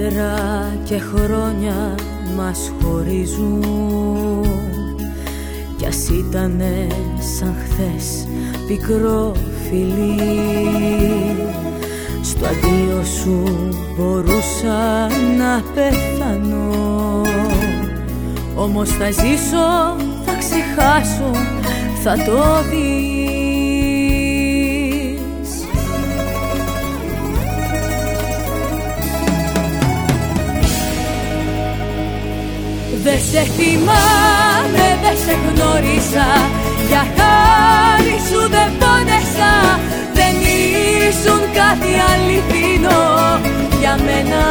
Μέτρα και χρόνια μας χωρίζουν, κι ας ήτανε σαν χθες πικρό φιλί. Στο αντίο σου μπορούσα να πεθάνω, όμως θα ζήσω, θα ξεχάσω, θα το δεις. Δε σε θυμάμαι, δε σε γνώρισα, για χάρη σου δεν πόνεσα. Δεν ήσουν κάτι αληθινό για μένα.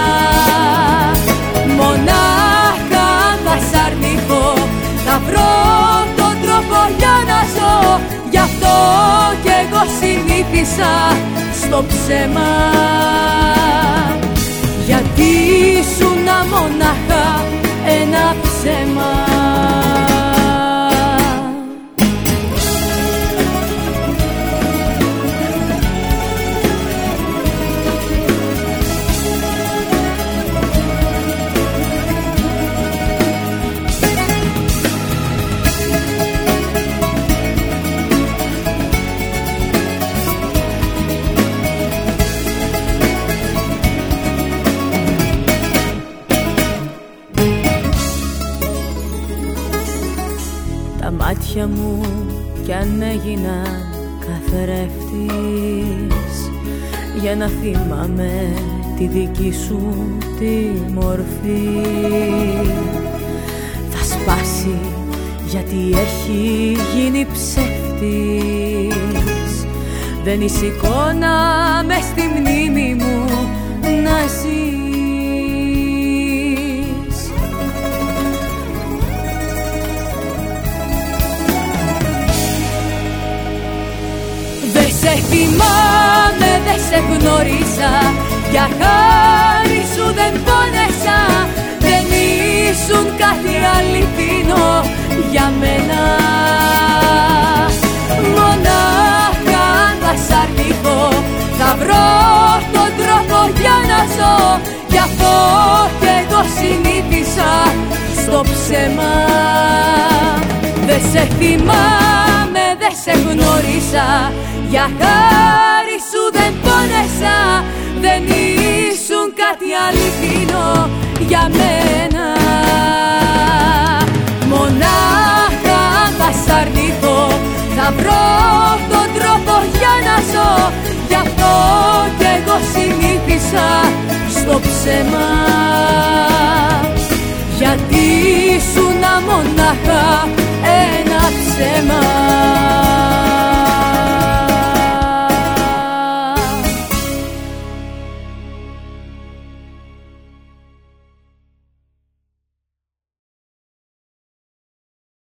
Μονάχα αν θα σ' αρνηθώ, θα βρω τον τρόπο για να ζω. Γι' αυτό κι εγώ συνήθισα στο ψέμα, γιατί ήσουν μονάχα ένα ψέμα. Τα μάτια μου κι αν έγιναν καθρέφτης, για να θυμάμαι τη δική σου τη μορφή, θα σπάσει γιατί έχει γίνει ψεύτης. Δεν είσαι εικόνα μες στη μνήμη μου να ζεις. Σε θυμάμαι, δεν σε γνώρισα, για χάρη σου δεν πόνεσα. Δεν ήσουν κάτι αληθινό για μένα. Μονάχα αν θα σ' αρνηθώ, θα βρω τον τρόπο για να ζω. Γι' αυτό κι εγώ συνήθισα στο ψέμα. Δεν σε θυμάμαι, δεν σε γνώρισα, για χάρη σου δεν πόνεσα. Δεν ήσουν κάτι αληθινό για μένα. Μονάχα αν θα σ' αρνηθώ, θα βρω τον τρόπο για να ζω. Γι' αυτό κι εγώ συνήθισα στο ψέμα, γιατί ήσουν μονάχα ένα ψέμα.